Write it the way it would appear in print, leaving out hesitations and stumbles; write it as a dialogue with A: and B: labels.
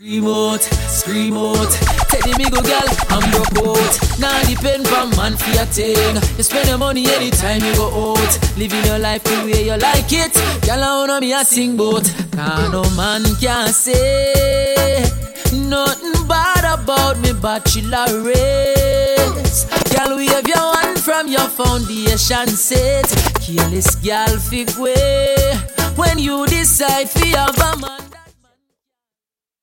A: Scream out. Teddy me go girl, I'm broke out. Now depend from man for your thing. You spend your money anytime you go out. Living your life the way you like it. Girl, I wanna me a sing boat. Cause no man can say nothing bad about me bachelor race. Girl, we have your one from your foundation set. Kill this girl fig way. When you decide for your man.